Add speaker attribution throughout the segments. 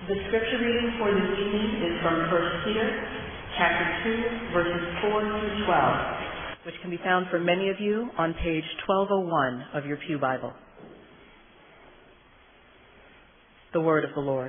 Speaker 1: The scripture reading for this evening is from 1 Peter chapter 2, verses 4 through 12, which can be found for many of you on page 1201 of your Pew Bible. The word of the Lord.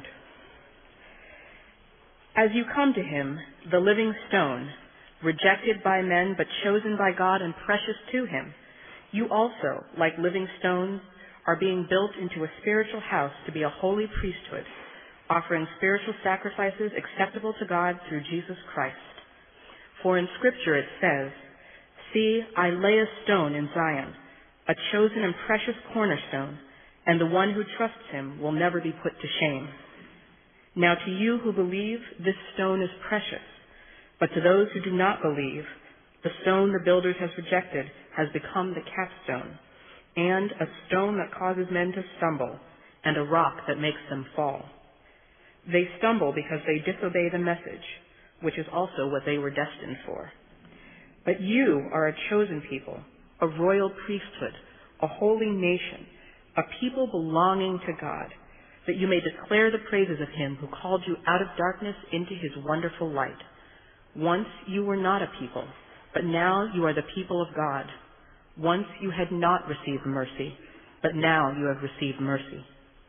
Speaker 1: As you come to him, the living stone, rejected by men but chosen by God and precious to him, you also, like living stones, are being built into a spiritual house to be a holy priesthood, offering spiritual sacrifices acceptable to God through Jesus Christ. For in Scripture it says, "See, I lay a stone in Zion, a chosen and precious cornerstone, and the one who trusts him will never be put to shame." Now to you who believe, this stone is precious, but to those who do not believe, the stone the builders have rejected has become the capstone, and a stone that causes men to stumble, and a rock that makes them fall. They stumble because they disobey the message, which is also what they were destined for. But you are a chosen people, a royal priesthood, a holy nation, a people belonging to God, that you may declare the praises of him who called you out of darkness into his wonderful light. Once you were not a people, but now you are the people of God. Once you had not received mercy, but now you have received mercy.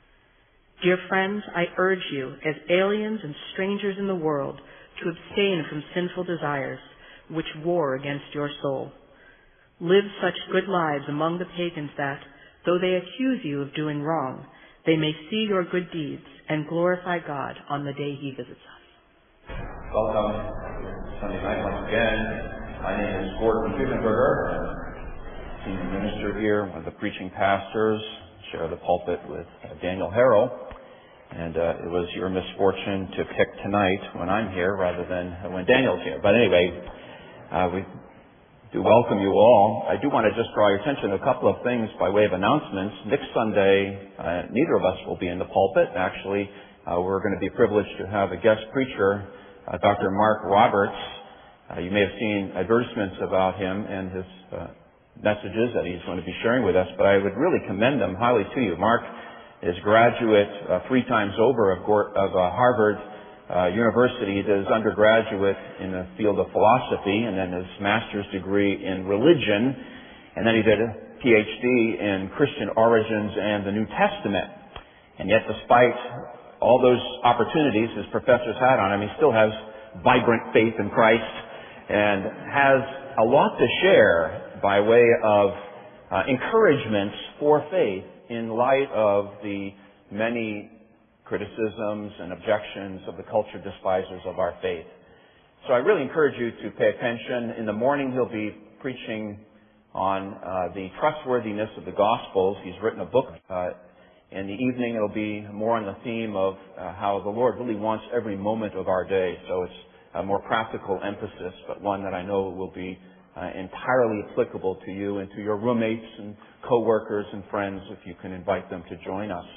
Speaker 1: Dear friends, I urge you, as aliens and strangers in the world, to abstain from sinful desires, which war against your soul. Live such good lives among the pagans that, though they accuse you of doing wrong, they may see your good deeds and glorify God on the day he visits us.
Speaker 2: Welcome to Sunday night once again. My name is Gordon Kuchenberger. I'm senior minister here, one of the preaching pastors, share the pulpit with Daniel Harrell. And it was your misfortune to pick tonight when I'm here rather than when Daniel's here. But anyway, we do welcome you all. I do want to just draw your attention to a couple of things by way of announcements. Next Sunday, neither of us will be in the pulpit. Actually, we're going to be privileged to have a guest preacher, Dr. Mark Roberts. You may have seen advertisements about him and his messages that he's going to be sharing with us, but I would really commend them highly to you. Mark is graduate 3 times over of Harvard University. He did his undergraduate in the field of philosophy and then his master's degree in religion, and then he did a PhD in Christian origins and the New Testament. And yet, despite all those opportunities his professors had on him, he still has vibrant faith in Christ and has a lot to share by way of encouragements for faith in light of the many criticisms and objections of the culture despisers of our faith. So I really encourage you to pay attention. In the morning he'll be preaching on the trustworthiness of the Gospels. He's written a book. In the evening it'll be more on the theme of how the Lord really wants every moment of our day. So it's a more practical emphasis, but one that I know will be entirely applicable to you and to your roommates and co-workers and friends if you can invite them to join us.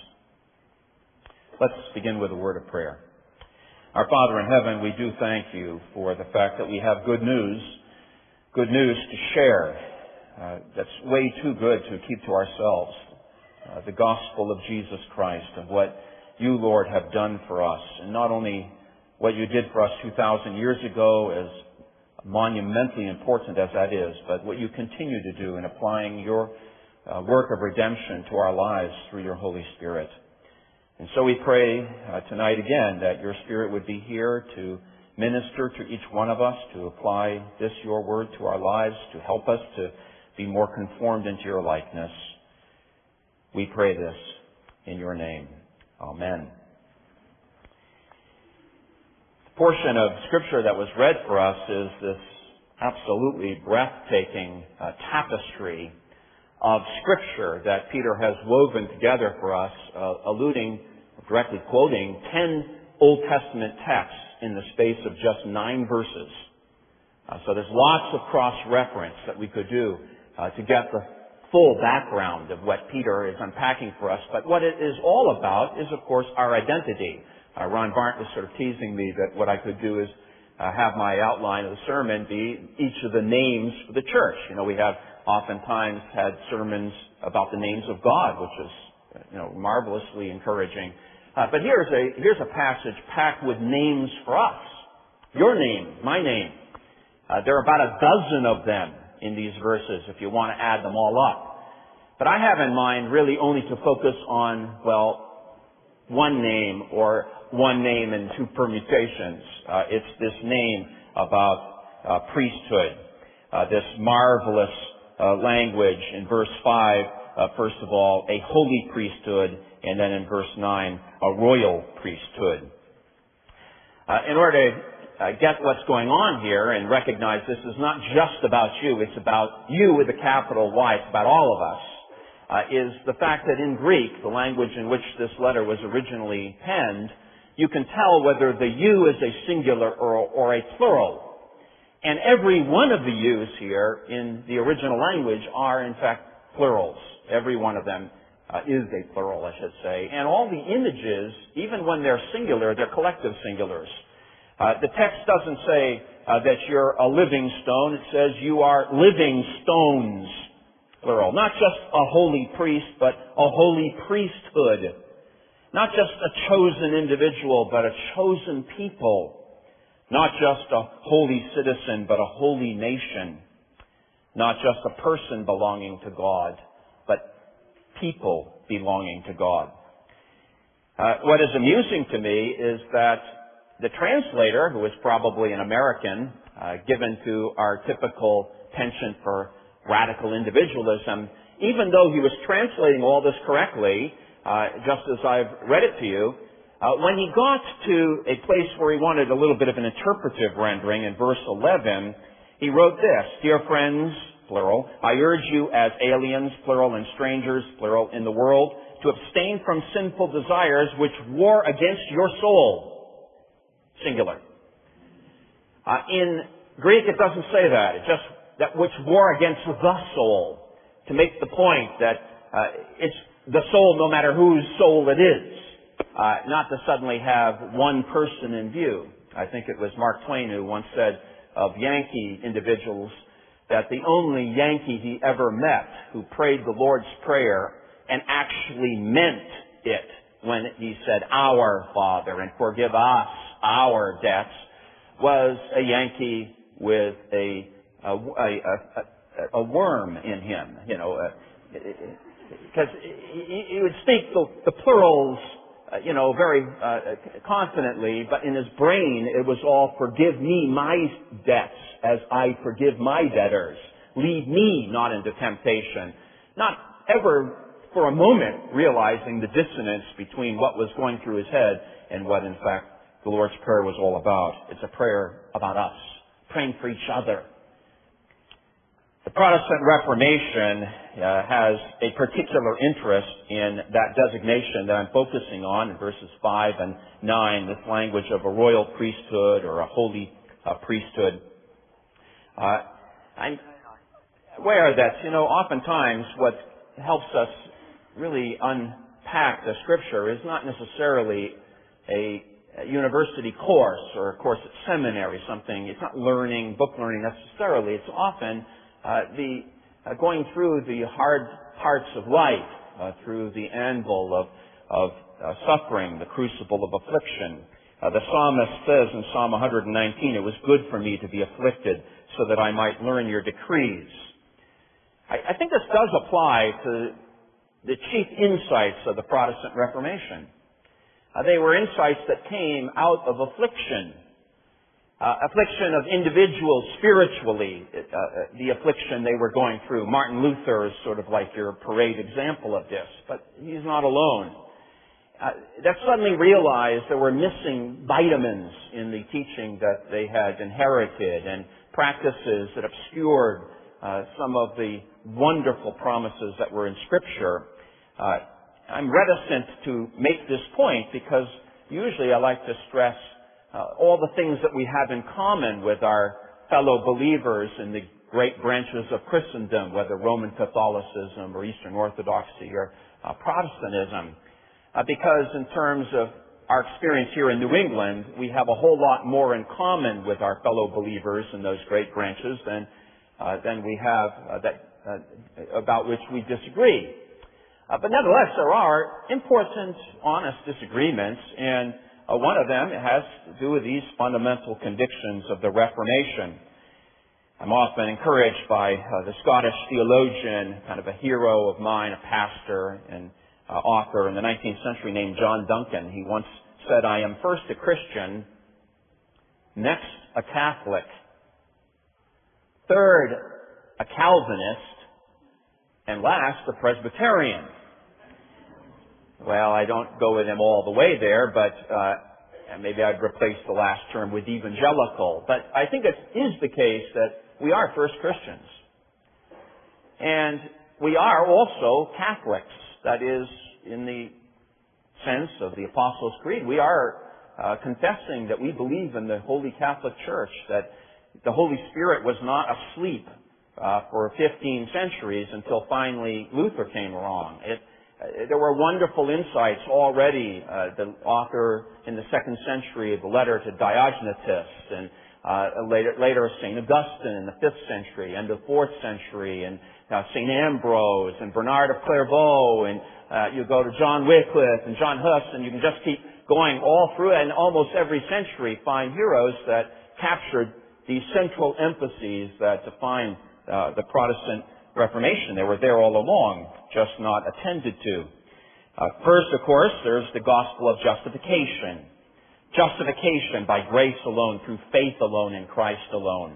Speaker 2: Let's begin with a word of prayer. Our Father in heaven, we do thank you for the fact that we have good news to share. That's way too good to keep to ourselves. The gospel of Jesus Christ and what you, Lord, have done for us. And not only what you did for us 2,000 years ago, as monumentally important as that is, but what you continue to do in applying your work of redemption to our lives through your Holy Spirit. And so we pray tonight again that your Spirit would be here to minister to each one of us, to apply this, your word, to our lives, to help us to be more conformed into your likeness. We pray this in your name. Amen. The portion of Scripture that was read for us is this absolutely breathtaking tapestry of Scripture that Peter has woven together for us, directly quoting 10 Old Testament texts in the space of just 9 verses. So there's lots of cross-reference that we could do to get the full background of what Peter is unpacking for us. But what it is all about is, of course, our identity. Ron Barnt was sort of teasing me that what I could do is have my outline of the sermon be each of the names for the church. You know, we have oftentimes had sermons about the names of God, which is, marvelously encouraging. But here's a passage packed with names for us. Your name, my name. There are about a dozen of them in these verses if you want to add them all up. But I have in mind really only to focus on, well, one name or one name and two permutations. It's this name about priesthood. This marvelous language in verse 5, first of all, a holy priesthood, and then in verse 9, a royal priesthood. In order to get what's going on here and recognize this is not just about you, it's about you with a capital Y, it's about all of us, is the fact that in Greek, the language in which this letter was originally penned, you can tell whether the you is a singular or a plural. And every one of the yous here in the original language are in fact plurals. Every one of them is a plural, I should say. And all the images, even when they're singular, they're collective singulars. The text doesn't say that you're a living stone. It says you are living stones, plural. Not just a holy priest, but a holy priesthood. Not just a chosen individual, but a chosen people. Not just a holy citizen, but a holy nation. Not just a person belonging to God, but people belonging to God. What is amusing to me is that the translator, who is probably an American, given to our typical penchant for radical individualism, even though he was translating all this correctly, just as I've read it to you, when he got to a place where he wanted a little bit of an interpretive rendering in verse 11, he wrote this, "Dear friends," plural, "I urge you as aliens," plural, "and strangers," plural, "in the world, to abstain from sinful desires which war against your soul," singular. In Greek, it doesn't say that. It's just that which war against the soul, to make the point that it's the soul no matter whose soul it is. Not to suddenly have one person in view. I think it was Mark Twain who once said of Yankee individuals that the only Yankee he ever met who prayed the Lord's Prayer and actually meant it when he said, "Our Father," and "forgive us our debts," was a Yankee with a worm in him, because he would speak the plurals, very confidently, but in his brain it was all, "Forgive me my debts as I forgive my debtors. Lead me not into temptation." Not ever for a moment realizing the dissonance between what was going through his head and what in fact the Lord's Prayer was all about. It's a prayer about us, praying for each other. The Protestant Reformation has a particular interest in that designation that I'm focusing on in verses 5 and 9, this language of a royal priesthood or a holy priesthood. I'm aware that, oftentimes what helps us really unpack the Scripture is not necessarily a university course or a course at seminary, something. It's not book learning necessarily. It's often going through the hard parts of life, through the anvil of suffering, the crucible of affliction. The psalmist says in Psalm 119, "It was good for me to be afflicted so that I might learn your decrees." I think this does apply to the chief insights of the Protestant Reformation. They were insights that came out of affliction. Affliction of individuals spiritually, the affliction they were going through. Martin Luther is sort of like your parade example of this, but he's not alone. That suddenly realized there were missing vitamins in the teaching that they had inherited and practices that obscured some of the wonderful promises that were in Scripture. I'm reticent to make this point because usually I like to stress all the things that we have in common with our fellow believers in the great branches of Christendom, whether Roman Catholicism or Eastern Orthodoxy or Protestantism. Because in terms of our experience here in New England, we have a whole lot more in common with our fellow believers in those great branches than we have about which we disagree. But nevertheless, there are important, honest disagreements, and one of them has to do with these fundamental convictions of the Reformation. I'm often encouraged by the Scottish theologian, kind of a hero of mine, a pastor and author in the 19th century named John Duncan. He once said, "I am first a Christian, next a Catholic, third a Calvinist, and last a Presbyterian." Well, I don't go with him all the way there, but maybe I'd replace the last term with evangelical. But I think it is the case that we are first Christians. And we are also Catholics. That is, in the sense of the Apostles' Creed, we are confessing that we believe in the Holy Catholic Church, that the Holy Spirit was not asleep for 15 centuries until finally Luther came along. There were wonderful insights already. The author in the 2nd century of the letter to Diognetus, and later St. Augustine in the 5th century and the 4th century, and St. Ambrose and Bernard of Clairvaux, and you go to John Wycliffe and John Huss, and you can just keep going all through it, and almost every century find heroes that captured these central emphases that define the Protestant Reformation. They were there all along, just not attended to. First, of course, there's the gospel of justification. Justification by grace alone, through faith alone, in Christ alone.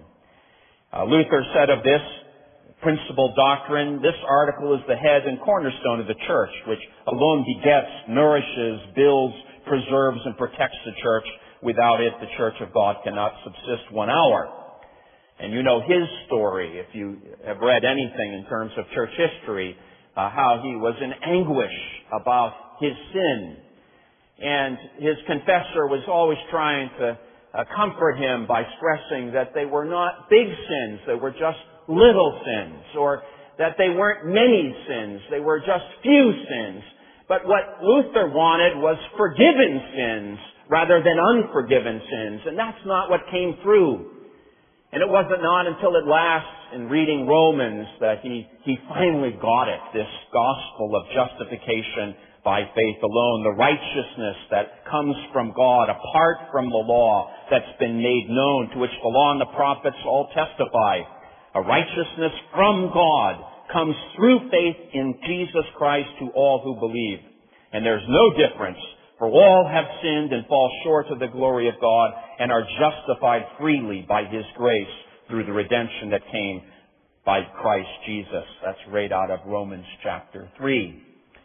Speaker 2: Luther said of this principal doctrine, "This article is the head and cornerstone of the church, which alone begets, nourishes, builds, preserves, and protects the church. Without it, the church of God cannot subsist 1 hour." And you know his story, if you have read anything in terms of church history, how he was in anguish about his sin. And his confessor was always trying to comfort him by stressing that they were not big sins, they were just little sins, or that they weren't many sins, they were just few sins. But what Luther wanted was forgiven sins rather than unforgiven sins, and that's not what came through. And it wasn't not until at last, in reading Romans, that he finally got it, this gospel of justification by faith alone, the righteousness that comes from God apart from the law that's been made known, to which the law and the prophets all testify. A righteousness from God comes through faith in Jesus Christ to all who believe. And there's no difference, for all have sinned and fall short of the glory of God and are justified freely by His grace through the redemption that came by Christ Jesus. That's right out of Romans chapter 3.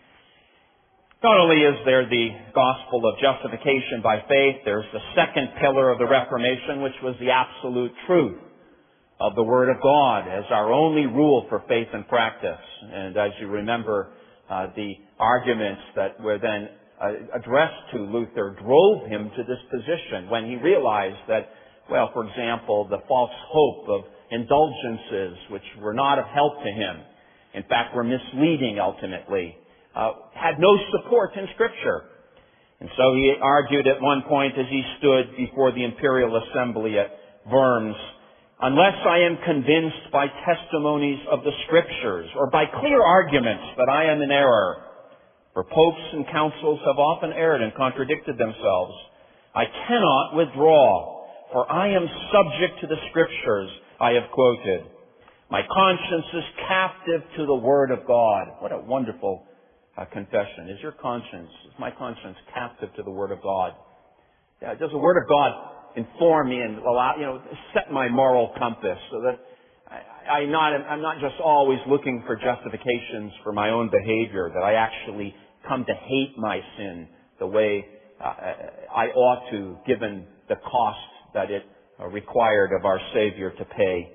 Speaker 2: Not only is there the gospel of justification by faith, there's the second pillar of the Reformation, which was the absolute truth of the Word of God as our only rule for faith and practice. And as you remember, the arguments that were then addressed to Luther drove him to this position when he realized that, well, for example, the false hope of indulgences, which were not of help to him, in fact were misleading ultimately, had no support in Scripture. And so he argued at one point as he stood before the Imperial Assembly at Worms, "Unless I am convinced by testimonies of the Scriptures or by clear arguments that I am in error, for popes and councils have often erred and contradicted themselves, I cannot withdraw, for I am subject to the Scriptures I have quoted. My conscience is captive to the Word of God." What a wonderful confession. Is my conscience captive to the Word of God? Does the Word of God inform me and allow, set my moral compass so that I'm not just always looking for justifications for my own behavior, that I actually come to hate my sin the way I ought to, given the cost that it required of our Savior to pay.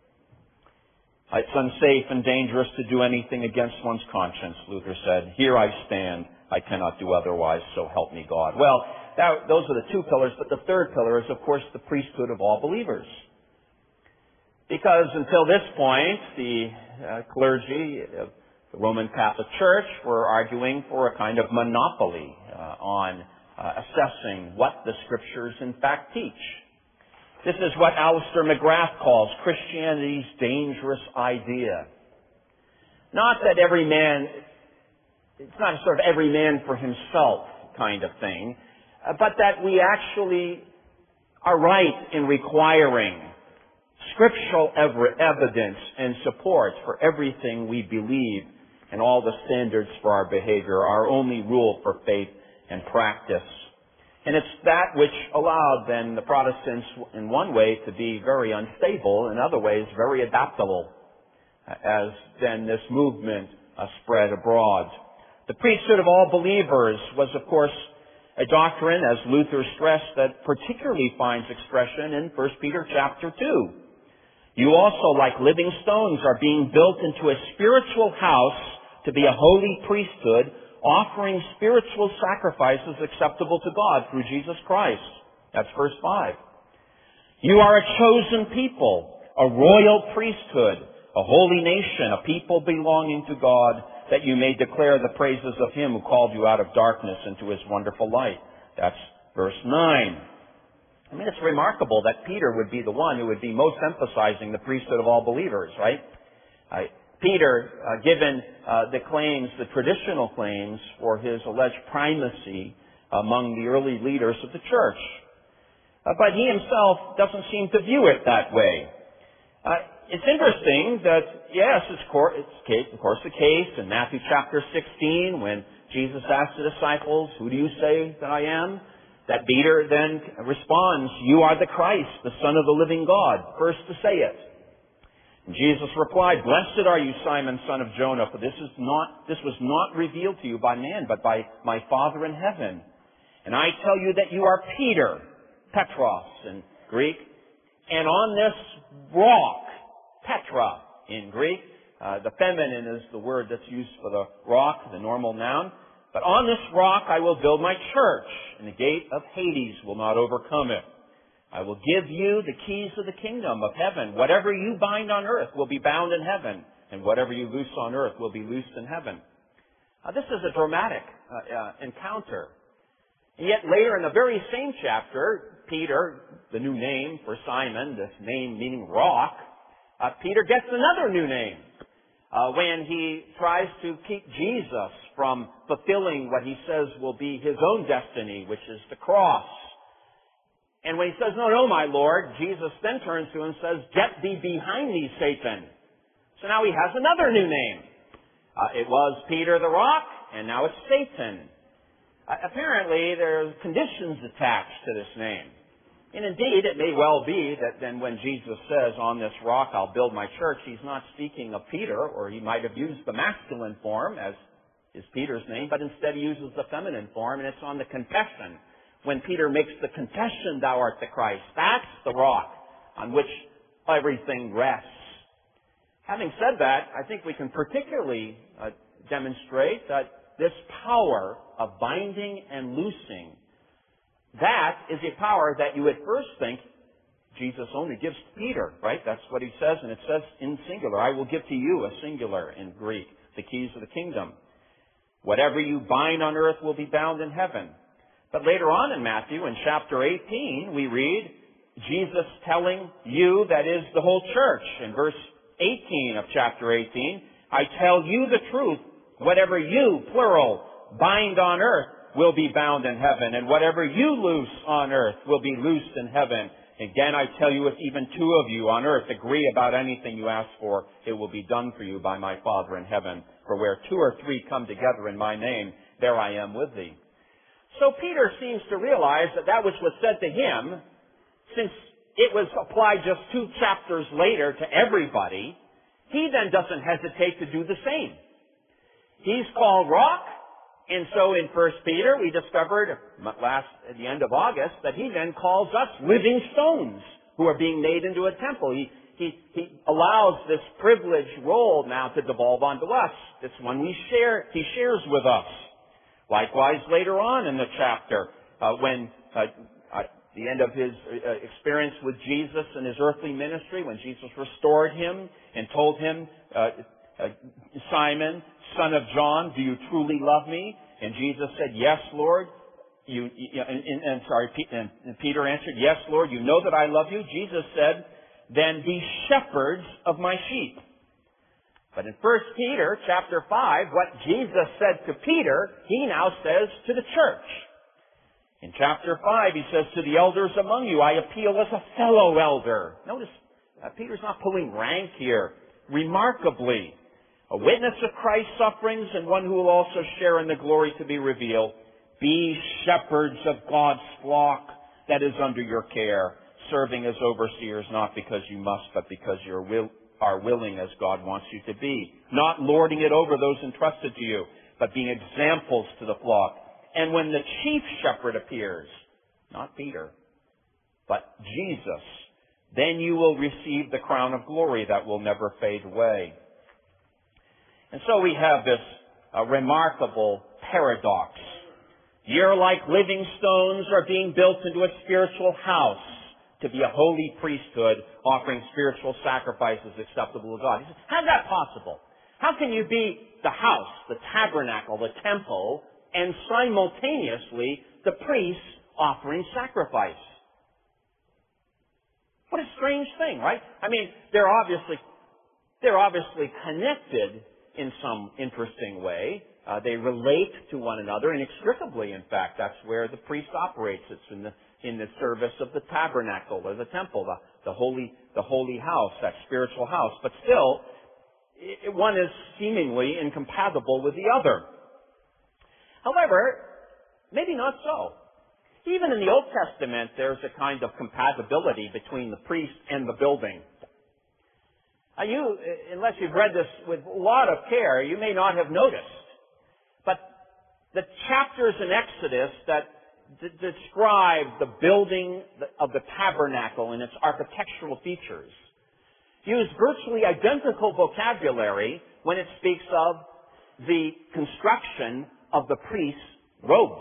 Speaker 2: It's unsafe and dangerous to do anything against one's conscience, Luther said. Here I stand. I cannot do otherwise, so help me God. Well, those are the two pillars, but the third pillar is, of course, the priesthood of all believers. Because until this point, the clergy of the Roman Catholic Church were arguing for a kind of monopoly on assessing what the Scriptures in fact teach. This is what Alistair McGrath calls Christianity's dangerous idea. Not that every man
Speaker 3: it's not a sort of every man for himself kind of thing, but that we actually are right in requiring scriptural evidence and support for everything we believe and all the standards for our behavior, our only rule for faith and practice. And it's that which allowed then the Protestants in one way to be very unstable, in other ways very adaptable, as then this movement spread abroad. The priesthood of all believers was, of course, a doctrine, as Luther stressed, that particularly finds expression in 1 Peter chapter 2. You also, like living stones, are being built into a spiritual house to be a holy priesthood, offering spiritual sacrifices acceptable to God through Jesus Christ. That's verse 5. You are a chosen people, a royal priesthood, a holy nation, a people belonging to God, that you may declare the praises of Him who called you out of darkness into His wonderful light. That's verse 9. I mean, it's remarkable that Peter would be the one who would be most emphasizing the priesthood of all believers, right? Peter, given the claims, the traditional claims for his alleged primacy among the early leaders of the church. But he himself doesn't seem to view it that way. It's interesting that, yes, it's of course the case in Matthew chapter 16 when Jesus asked the disciples, who do you say that I am? That Peter then responds, you are the Christ, the Son of the living God, first to say it. And Jesus replied, blessed are you, Simon, son of Jonah, for this was not revealed to you by man, but by my Father in heaven. And I tell you that you are Peter, Petros in Greek, and on this rock, Petra in Greek. The feminine is the word that's used for the rock, the normal noun. But on this rock I will build my church, and the gate of Hades will not overcome it. I will give you the keys of the kingdom of heaven. Whatever you bind on earth will be bound in heaven, and whatever you loose on earth will be loosed in heaven. This is a dramatic encounter. And yet later in the very same chapter, Peter, the new name for Simon, this name meaning rock, Peter gets another new name when he tries to keep Jesus from fulfilling what he says will be his own destiny, which is the cross. And when he says, no, my Lord, Jesus then turns to him and says, get thee behind me, Satan. So now he has another new name. It was Peter the rock, and now it's Satan. Apparently, there's conditions attached to this name. And indeed, it may well be that then when Jesus says, on this rock I'll build my church, he's not speaking of Peter, or he might have used the masculine form, as is Peter's name, but instead he uses the feminine form, and it's on the confession. When Peter makes the confession, thou art the Christ, that's the rock on which everything rests. Having said that, I think we can particularly demonstrate that this power of binding and loosing, that is a power that you at first think Jesus only gives to Peter, right? That's what he says, and it says in singular, I will give to you, a singular in Greek, the keys of the kingdom. Whatever you bind on earth will be bound in heaven. But later on in Matthew, in chapter 18, we read Jesus telling you, that is the whole church, in verse 18 of chapter 18, I tell you the truth, whatever you, plural, bind on earth will be bound in heaven, and whatever you loose on earth will be loosed in heaven. Again, I tell you, if even two of you on earth agree about anything you ask for, it will be done for you by my Father in heaven. For where two or three come together in my name, there I am with thee. So Peter seems to realize that which was said to him, since it was applied just 2 chapters later to everybody, he then doesn't hesitate to do the same. He's called rock, and so in 1 Peter we discovered at the end of August that he then calls us living stones who are being made into a temple. He allows this privileged role now to devolve onto us. It's one he shares with us. Likewise, later on in the chapter, when the end of his experience with Jesus and his earthly ministry, when Jesus restored him and told him, Simon, son of John, do you truly love me? And Jesus said, yes, Lord. And Peter answered, yes, Lord, you know that I love you. Jesus said, then be shepherds of my sheep. But in 1 Peter chapter 5, what Jesus said to Peter, he now says to the church. In chapter 5, he says, to the elders among you, I appeal as a fellow elder. Notice, Peter's not pulling rank here. Remarkably, a witness of Christ's sufferings and one who will also share in the glory to be revealed. Be shepherds of God's flock that is under your care, serving as overseers, not because you must, but because you are willing as God wants you to be. Not lording it over those entrusted to you, but being examples to the flock. And when the chief shepherd appears, not Peter, but Jesus, then you will receive the crown of glory that will never fade away. And so we have this remarkable paradox. You're like living stones are being built into a spiritual house to be a holy priesthood offering spiritual sacrifices acceptable to God. He says, how's that possible? How can you be the house, the tabernacle, the temple, and simultaneously the priest offering sacrifice? What a strange thing, right? I mean, they're obviously connected in some interesting way. They relate to one another inextricably. In fact, that's where the priest operates. It's in the service of the tabernacle or the temple, the holy house, that spiritual house. But still, one is seemingly incompatible with the other. However, maybe not so. Even in the Old Testament, there's a kind of compatibility between the priest and the building. Unless you've read this with a lot of care, you may not have noticed. But the chapters in Exodus that describe the building of the tabernacle and its architectural features use virtually identical vocabulary when it speaks of the construction of the priest's robes.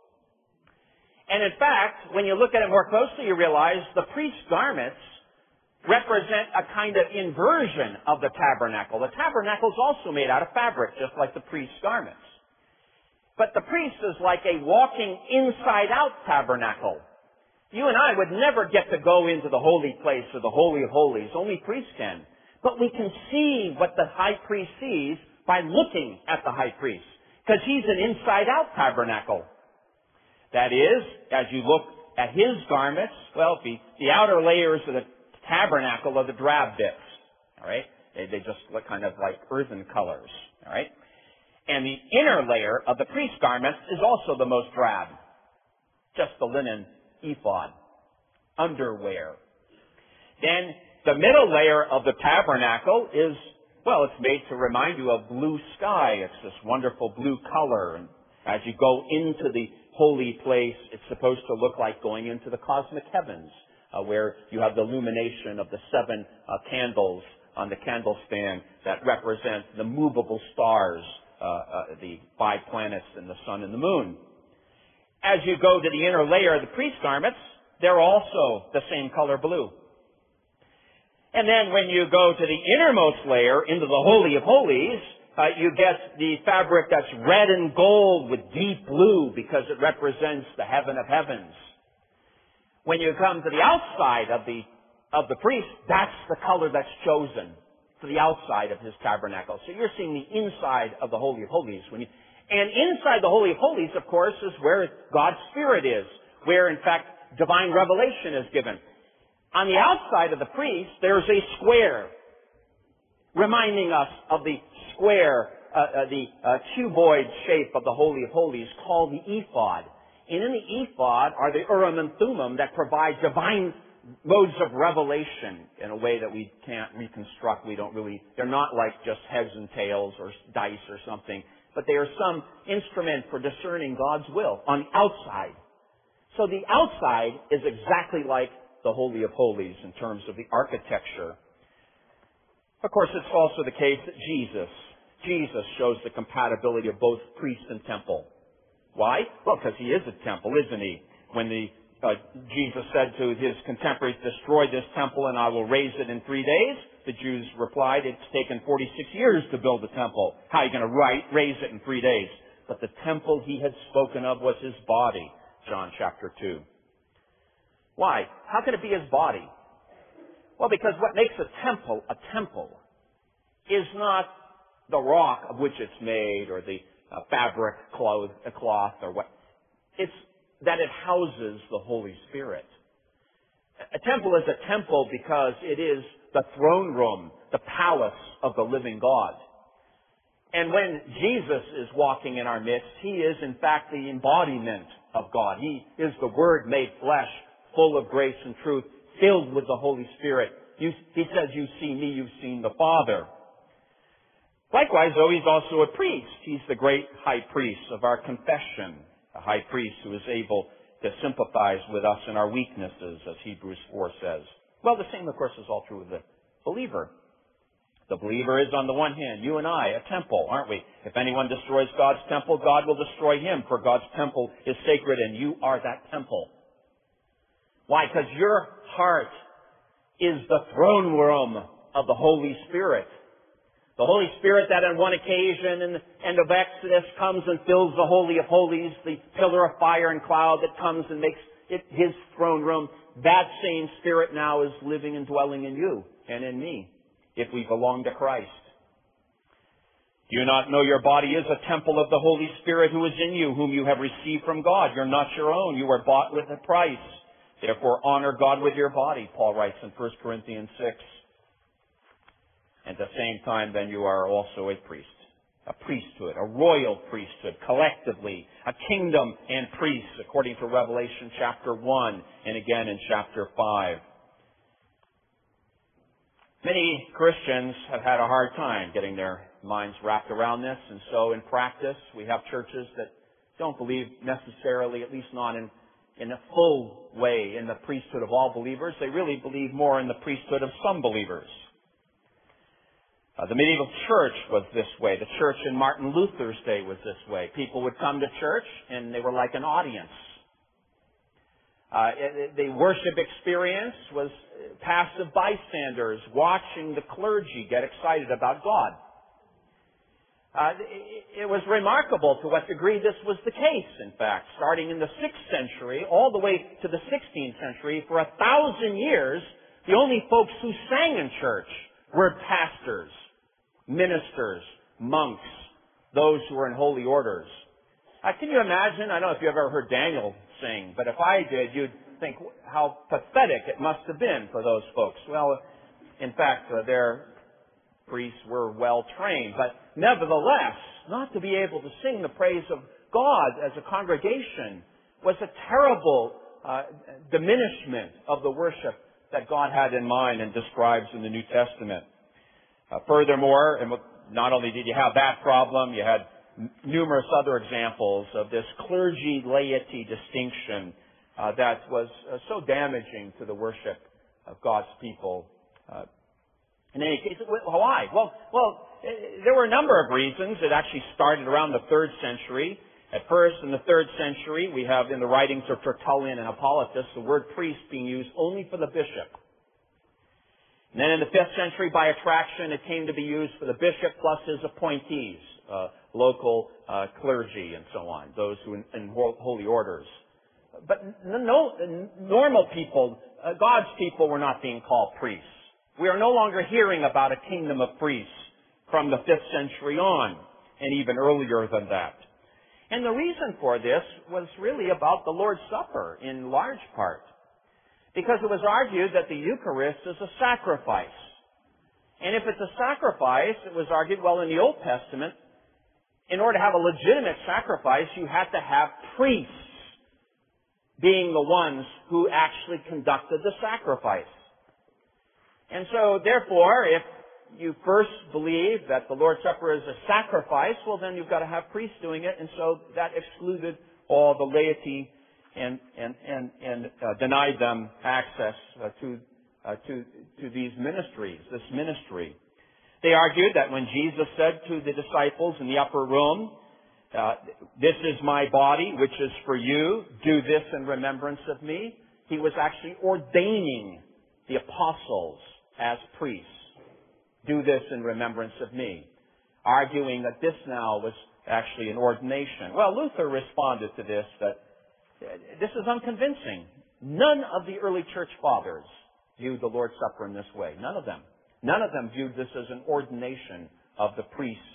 Speaker 3: And in fact, when you look at it more closely, you realize the priest's garments represent a kind of inversion of the tabernacle. The tabernacle is also made out of fabric, just like the priest's garments. But the priest is like a walking inside-out tabernacle. You and I would never get to go into the holy place or the Holy of Holies. Only priests can. But we can see what the high priest sees by looking at the high priest, because he's an inside-out tabernacle. That is, as you look at his garments, well, the outer layers of the tabernacle are the drab bits. All right? They just look kind of like earthen colors. All right? And the inner layer of the priest's garments is also the most drab. Just the linen ephod, underwear. Then the middle layer of the tabernacle is, well, it's made to remind you of blue sky. It's this wonderful blue color. And as you go into the holy place, it's supposed to look like going into the cosmic heavens, where you have the illumination of the seven candles on the candlestand that represent the movable stars, the five planets and the sun and the moon. As you go to the inner layer of the priest's garments, they're also the same color blue. And then when you go to the innermost layer, into the Holy of Holies, you get the fabric that's red and gold with deep blue because it represents the heaven of heavens. When you come to the outside of the priest, that's the color that's chosen for the outside of his tabernacle. So you're seeing the inside of the Holy of Holies. And inside the Holy of Holies, of course, is where God's Spirit is, where, in fact, divine revelation is given. On the outside of the priest, there's a square, reminding us of the square, the cuboid shape of the Holy of Holies, called the ephod. And in the ephod are the Urim and Thummim that provide divine modes of revelation in a way that we can't reconstruct. They're not like just heads and tails or dice or something, but they are some instrument for discerning God's will on the outside. So the outside is exactly like the Holy of Holies in terms of the architecture. Of course, it's also the case that Jesus shows the compatibility of both priest and temple. Why? Well, because he is a temple, isn't he? When Jesus said to his contemporaries, destroy this temple and I will raise it in 3 days, the Jews replied, it's taken 46 years to build the temple. How are you going to raise it in 3 days? But the temple he had spoken of was his body, John chapter 2. Why? How can it be his body? Well, because what makes a temple is not the rock of which it's made, or the fabric, cloth, or what. It's that it houses the Holy Spirit. A temple is a temple because it is the throne room, the palace of the living God. And when Jesus is walking in our midst, He is in fact the embodiment of God. He is the Word made flesh, full of grace and truth, filled with the Holy Spirit. He says, "You've seen me, you've seen the Father." Likewise, though, He's also a priest. He's the great high priest of our confession, a high priest who is able to sympathize with us in our weaknesses, as Hebrews 4 says. Well, the same, of course, is all true of the believer. The believer is, on the one hand, you and I, a temple, aren't we? If anyone destroys God's temple, God will destroy him, for God's temple is sacred, and you are that temple. Why? Because your heart is the throne room of the Holy Spirit. The Holy Spirit that on one occasion in the end of Exodus comes and fills the Holy of Holies, the pillar of fire and cloud that comes and makes it His throne room. That same Spirit now is living and dwelling in you and in me, if we belong to Christ. Do you not know your body is a temple of the Holy Spirit who is in you, whom you have received from God? You're not your own. You were bought with a price. Therefore, honor God with your body, Paul writes in 1 Corinthians 6. At the same time, then, you are also a priest, a priesthood, a royal priesthood, collectively, a kingdom and priests, according to Revelation chapter 1 and again in chapter 5. Many Christians have had a hard time getting their minds wrapped around this, and so in practice, we have churches that don't believe necessarily, at least not in a full way, in the priesthood of all believers. They really believe more in the priesthood of some believers. The medieval church was this way. The church in Martin Luther's day was this way. People would come to church and they were like an audience. The worship experience was passive bystanders watching the clergy get excited about God. It was remarkable to what degree this was the case, in fact. Starting in the 6th century all the way to the 16th century, for 1,000 years, the only folks who sang in church were pastors, ministers, monks, those who were in holy orders. Can you imagine? I don't know if you've ever heard Daniel sing, but if I did, you'd think how pathetic it must have been for those folks. Well, in fact, their priests were well trained, but nevertheless, not to be able to sing the praise of God as a congregation was a terrible diminishment of the worship that God had in mind and describes in the New Testament. Furthermore, and not only did you have that problem, you had numerous other examples of this clergy-laity distinction that was so damaging to the worship of God's people. In any case, why? Well, there were a number of reasons. It actually started around the 3rd century. At first, in the 3rd century, we have in the writings of Tertullian and Hippolytus the word priest being used only for the bishop. And then in the 5th century, by attraction, it came to be used for the bishop plus his appointees, local clergy and so on, those who in holy orders. But normal people, God's people, were not being called priests. We are no longer hearing about a kingdom of priests from the 5th century on, and even earlier than that. And the reason for this was really about the Lord's Supper in large part. Because it was argued that the Eucharist is a sacrifice. And if it's a sacrifice, it was argued, well, in the Old Testament, in order to have a legitimate sacrifice, you had to have priests being the ones who actually conducted the sacrifice. And so, therefore, if you first believe that the Lord's Supper is a sacrifice, well, then you've got to have priests doing it, and so that excluded all the laity and denied them access to these ministries, this ministry. They argued that when Jesus said to the disciples in the upper room, "This is my body, which is for you, do this in remembrance of me," He was actually ordaining the apostles as priests. Do this in remembrance of me. Arguing that this now was actually an ordination. Well, Luther responded to this that this is unconvincing. None of the early church fathers viewed the Lord's Supper in this way. None of them. None of them viewed this as an ordination of the priests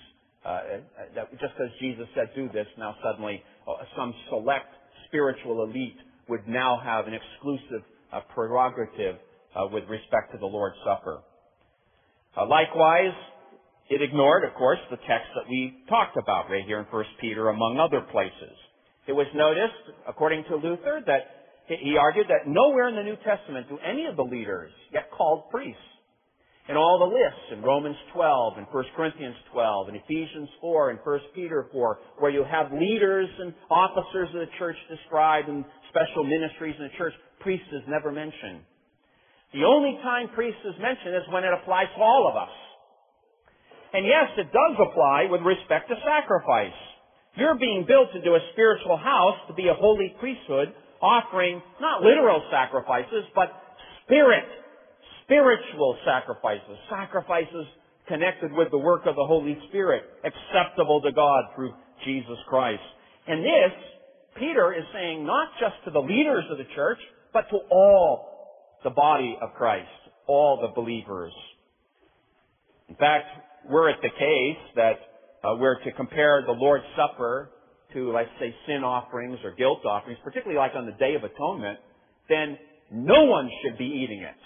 Speaker 3: that just as Jesus said, do this, now suddenly some select spiritual elite would now have an exclusive prerogative with respect to the Lord's Supper. Likewise, it ignored, of course, the text that we talked about right here in 1 Peter, among other places. It was noticed, according to Luther, that he argued that nowhere in the New Testament do any of the leaders get called priests. In all the lists, in Romans 12, and 1 Corinthians 12, and Ephesians 4, and 1 Peter 4, where you have leaders and officers of the church described and special ministries in the church, priest is never mentioned. The only time priest is mentioned is when it applies to all of us. And yes, it does apply with respect to sacrifice. You're being built into a spiritual house to be a holy priesthood, offering not literal sacrifices, but spiritual sacrifices. Sacrifices connected with the work of the Holy Spirit, acceptable to God through Jesus Christ. And this, Peter is saying not just to the leaders of the church, but to all the body of Christ, all the believers. In fact, were it the case that we're to compare the Lord's Supper to, let's say, sin offerings or guilt offerings, particularly like on the Day of Atonement, then no one should be eating it.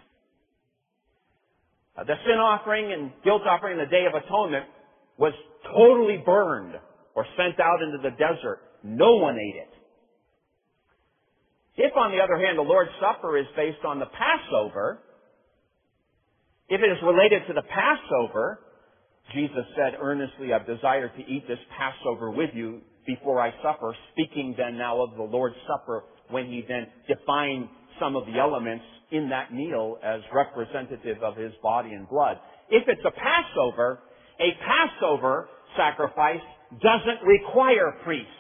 Speaker 3: The sin offering and guilt offering on the Day of Atonement was totally burned or sent out into the desert. No one ate it. If, on the other hand, the Lord's Supper is based on the Passover, if it is related to the Passover, Jesus said earnestly, I've desired to eat this Passover with you before I suffer, speaking then now of the Lord's Supper when he then defined some of the elements in that meal as representative of his body and blood. If it's a Passover sacrifice doesn't require priests.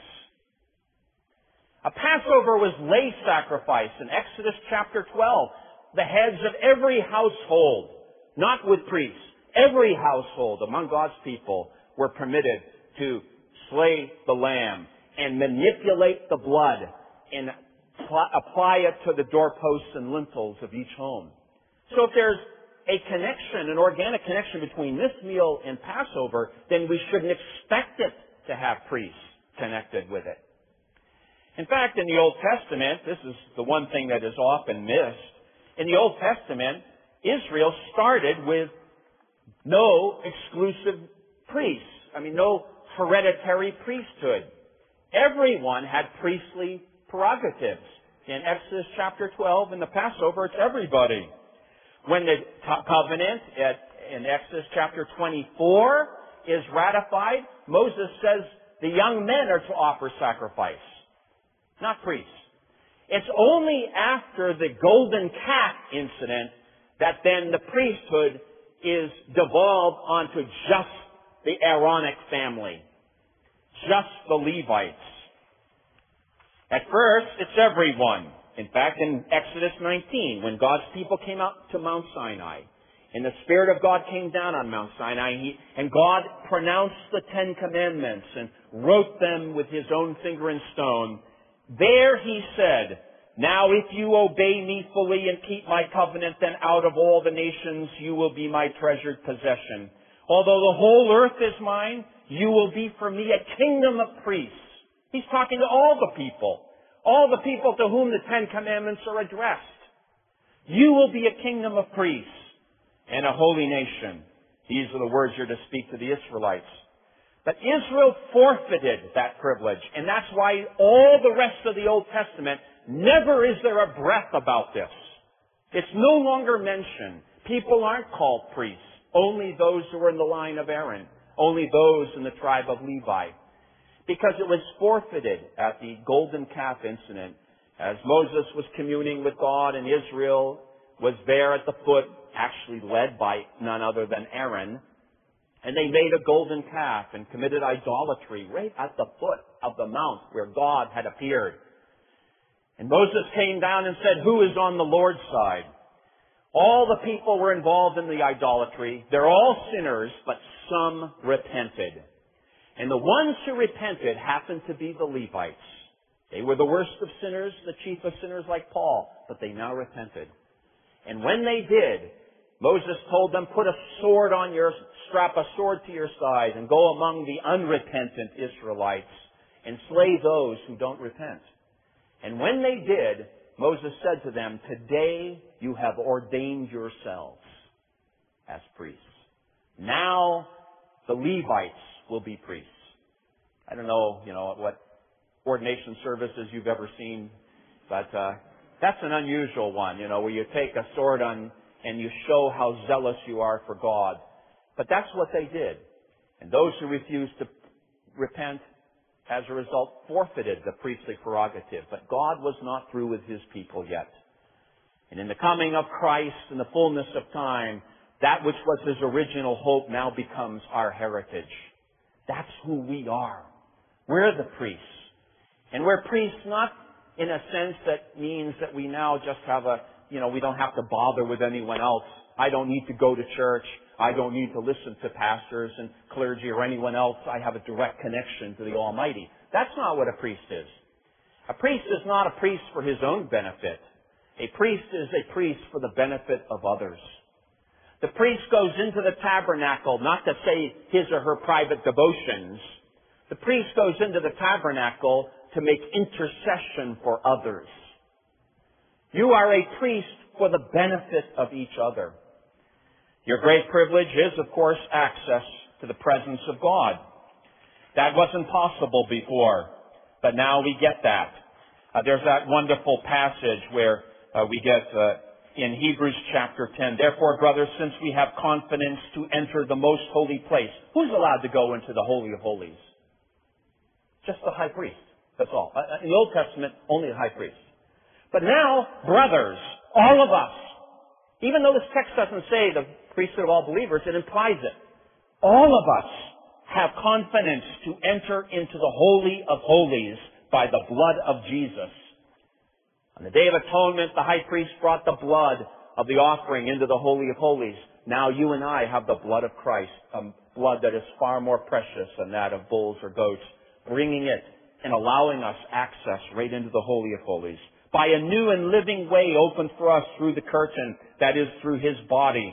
Speaker 3: A Passover was lay sacrifice in Exodus chapter 12. The heads of every household, not with priests, every household among God's people were permitted to slay the lamb and manipulate the blood and apply it to the doorposts and lintels of each home. So if there's a connection, an organic connection between this meal and Passover, then we shouldn't expect it to have priests connected with it. In fact, in the Old Testament, this is the one thing that is often missed. In the Old Testament, Israel started with no exclusive priests. No hereditary priesthood. Everyone had priestly prerogatives. In Exodus chapter 12, in the Passover, it's everybody. When the covenant in Exodus chapter 24 is ratified, Moses says the young men are to offer sacrifice, not priests. It's only after the golden calf incident that then the priesthood is devolved onto just the Aaronic family, just the Levites. At first, it's everyone. In fact, in Exodus 19, when God's people came out to Mount Sinai, and the Spirit of God came down on Mount Sinai, and God pronounced the Ten Commandments and wrote them with his own finger in stone, there he said, now if you obey me fully and keep my covenant, then out of all the nations you will be my treasured possession. Although the whole earth is mine, you will be for me a kingdom of priests. He's talking to all the people to whom the Ten Commandments are addressed. You will be a kingdom of priests and a holy nation. These are the words you're to speak to the Israelites. But Israel forfeited that privilege, and that's why all the rest of the Old Testament, never is there a breath about this. It's no longer mentioned. People aren't called priests. Only those who are in the line of Aaron. Only those in the tribe of Levi. Because it was forfeited at the golden calf incident as Moses was communing with God and Israel was there at the foot, actually led by none other than Aaron. And they made a golden calf and committed idolatry right at the foot of the mount where God had appeared. And Moses came down and said, who is on the Lord's side? All the people were involved in the idolatry. They're all sinners, but some repented. And the ones who repented happened to be the Levites. They were the worst of sinners, the chief of sinners like Paul, but they now repented. And when they did, Moses told them, strap a sword to your side and go among the unrepentant Israelites and slay those who don't repent. And when they did, Moses said to them, today you have ordained yourselves as priests. Now the Levites will be priests. I don't know, what ordination services you've ever seen, but that's an unusual one, where you take a sword and you show how zealous you are for God. But that's what they did. And those who refused to repent, as a result, forfeited the priestly prerogative. But God was not through with His people yet. And in the coming of Christ and the fullness of time, that which was His original hope now becomes our heritage. That's who we are. We're the priests. And we're priests not in a sense that means that we now just have we don't have to bother with anyone else. I don't need to go to church. I don't need to listen to pastors and clergy or anyone else. I have a direct connection to the Almighty. That's not what a priest is. A priest is not a priest for his own benefit. A priest is a priest for the benefit of others. The priest goes into the tabernacle not to say his or her private devotions. The priest goes into the tabernacle to make intercession for others. You are a priest for the benefit of each other. Your great privilege is, of course, access to the presence of God. That wasn't possible before, but now we get that. There's that wonderful passage where we get in Hebrews chapter 10, therefore, brothers, since we have confidence to enter the most holy place. Who's allowed to go into the Holy of Holies? Just the high priest. That's all. In the Old Testament, only the high priest. But now, brothers, all of us, even though this text doesn't say the priesthood of all believers, it implies it. All of us have confidence to enter into the Holy of Holies by the blood of Jesus. On the Day of Atonement, the high priest brought the blood of the offering into the Holy of Holies. Now you and I have the blood of Christ, a blood that is far more precious than that of bulls or goats, bringing it and allowing us access right into the Holy of Holies by a new and living way opened for us through the curtain, that is, through His body.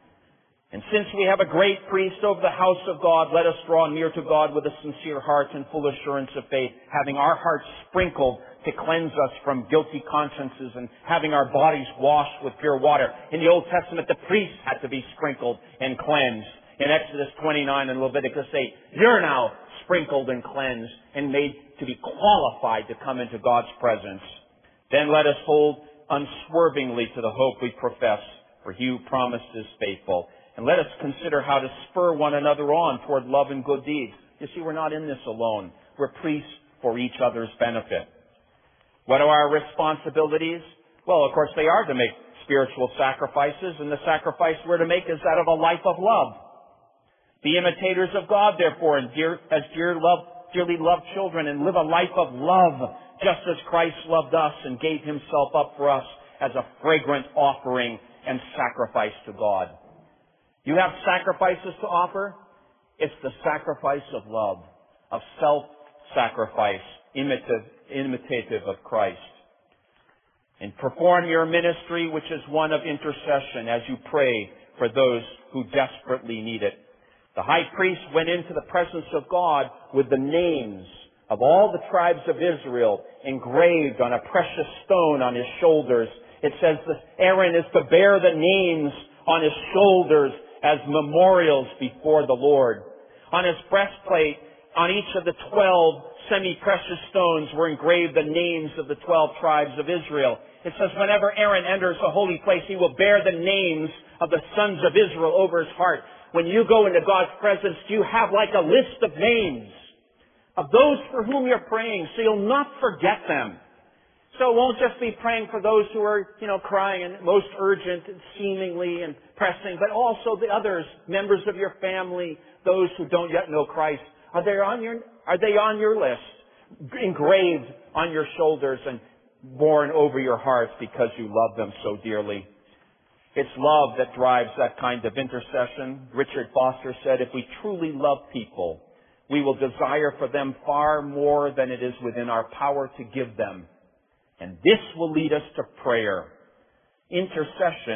Speaker 3: And since we have a great priest over the house of God, let us draw near to God with a sincere heart and full assurance of faith, having our hearts sprinkled to cleanse us from guilty consciences and having our bodies washed with pure water. In the Old Testament, the priests had to be sprinkled and cleansed. In Exodus 29 and Leviticus 8, you're now sprinkled and cleansed and made to be qualified to come into God's presence. Then let us hold unswervingly to the hope we profess, for He who promised is faithful. And let us consider how to spur one another on toward love and good deeds. You see, we're not in this alone. We're priests for each other's benefit. What are our responsibilities? Well, of course, they are to make spiritual sacrifices, and the sacrifice we're to make is that of a life of love. Be imitators of God, therefore, and dearly loved children, and live a life of love, just as Christ loved us and gave Himself up for us as a fragrant offering and sacrifice to God. You have sacrifices to offer? It's the sacrifice of love, of self-sacrifice, imitative of Christ. And perform your ministry, which is one of intercession, as you pray for those who desperately need it. The high priest went into the presence of God with the names of all the tribes of Israel engraved on a precious stone on his shoulders. It says that Aaron is to bear the names on his shoulders as memorials before the Lord. On his breastplate, on each of the 12 semi-precious stones were engraved the names of the 12 tribes of Israel. It says whenever Aaron enters a holy place, he will bear the names of the sons of Israel over his heart. When you go into God's presence, you have like a list of names of those for whom you're praying, so you'll not forget them. So it won't just be praying for those who are, crying and most urgent and seemingly and pressing, but also the others, members of your family, those who don't yet know Christ. Are they on your list, engraved on your shoulders and borne over your hearts because you love them so dearly? It's love that drives that kind of intercession. Richard Foster said, if we truly love people, we will desire for them far more than it is within our power to give them. And this will lead us to prayer. Intercession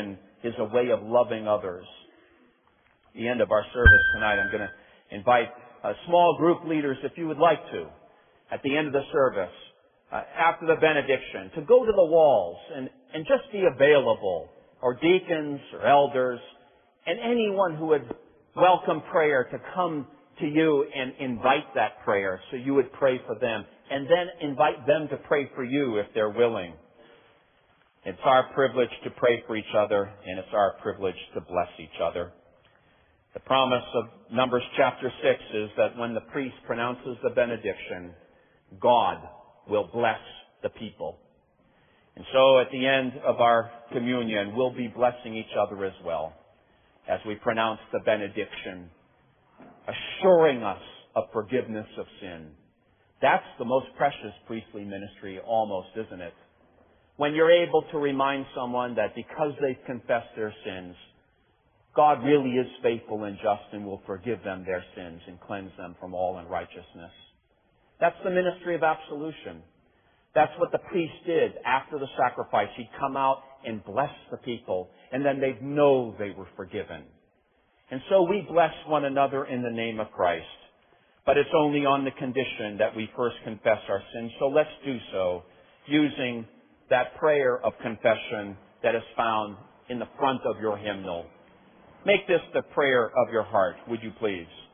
Speaker 3: is a way of loving others. At the end of our service tonight, I'm going to invite small group leaders, if you would like to, at the end of the service, after the benediction, to go to the walls and just be available, or deacons or elders, and anyone who would welcome prayer to come to you and invite that prayer so you would pray for them, and then invite them to pray for you if they're willing. It's our privilege to pray for each other, and it's our privilege to bless each other. The promise of Numbers chapter 6 is that when the priest pronounces the benediction, God will bless the people. And so at the end of our communion, we'll be blessing each other as well as we pronounce the benediction, assuring us of forgiveness of sin. That's the most precious priestly ministry almost, isn't it? When you're able to remind someone that because they've confessed their sins, God really is faithful and just and will forgive them their sins and cleanse them from all unrighteousness. That's the ministry of absolution. That's what the priest did after the sacrifice. He'd come out and bless the people, and then they'd know they were forgiven. And so we bless one another in the name of Christ. But it's only on the condition that we first confess our sins. So let's do so using that prayer of confession that is found in the front of your hymnal. Make this the prayer of your heart, would you please?